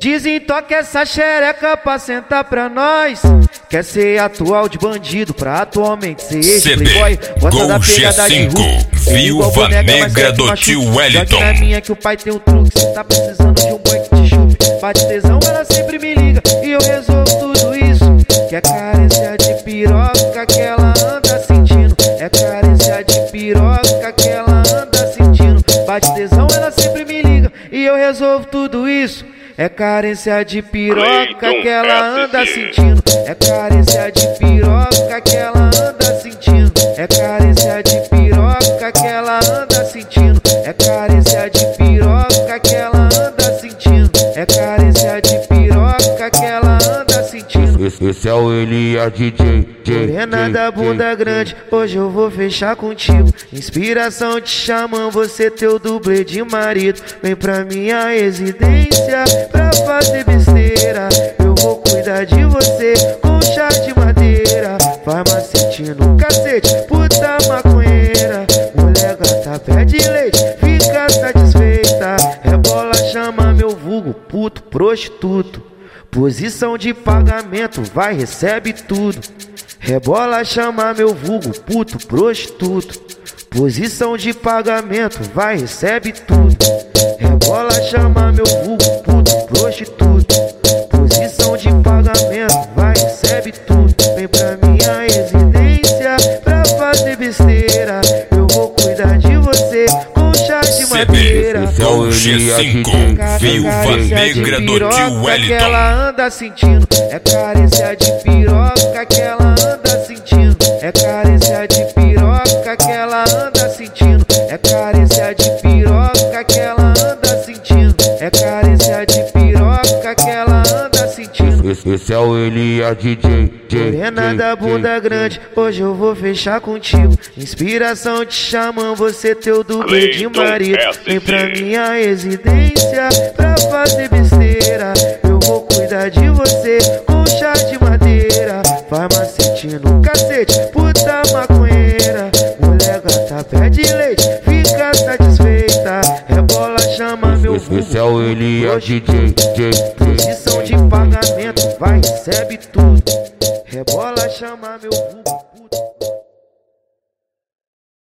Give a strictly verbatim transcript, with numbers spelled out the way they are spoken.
Desentoca essa xereca pra sentar pra nós. Quer ser atual de bandido pra atualmente ser ex-playboy. Gosta da pegada de Hulk, Viúva Negra do tio Wellington. Já que na minha que o pai tem um truque, cê tá precisando de um boy que te chupe. Bate tesão, ela sempre me liga e eu resolvo tudo isso. Que é carência de piroca que ela anda sentindo. É carência de piroca que ela anda sentindo. Bate tesão, ela sempre me liga e eu resolvo tudo isso. É carência de piroca que ela anda sentindo. É carência de piroca que ela anda sentindo. É carência de piroca que ela anda sentindo. É carência de piroca que ela anda sentindo. É carência de piroca que ela anda sentindo. Esse, esse é o Elias D J. Morena da bunda grande, hoje eu vou fechar contigo. Inspiração te chamam, você teu dublê de marido. Vem pra minha residência pra fazer besteira. Eu vou cuidar de você com chá de madeira. Farmacete no cacete, puta maconheira. Mulher gata pede leite, fica satisfeita. Rebola, chama meu vulgo, puto prostituto. Posição de pagamento, vai, recebe tudo. Rebola, chama meu vulgo, puto prostituto. Posição de pagamento, vai, recebe tudo. Rebola, chama meu vulgo, puto prostituto. Posição de pagamento, vai, recebe tudo. Vem pra minha residência pra fazer besteira. Eu vou cuidar de você com chá de madeira. Com G cinco, Viúva Negra do tio Wellington. Que ela anda sentindo. É carência de piroca que ela anda sentindo. É carência de piroca que ela anda sentindo. É carência de piroca que ela anda sentindo. É carência de piroca que ela anda sentindo. Esse, esse é o Elias D J. Morena da bunda grande, hoje eu vou fechar contigo. Inspiração te chamam, você teu dublê de marido. Vem pra minha residência pra fazer besteira. Eu vou cuidar de você com chá de madeira. Farmacete no cacete, puta maconheira. Mulher gata pede leite, fica satisfeita. Rebola, chama meu vulgo. Esse é o Elias D J. Posição de pagamento, vai, recebe tudo. Rebola, chama meu vulgo.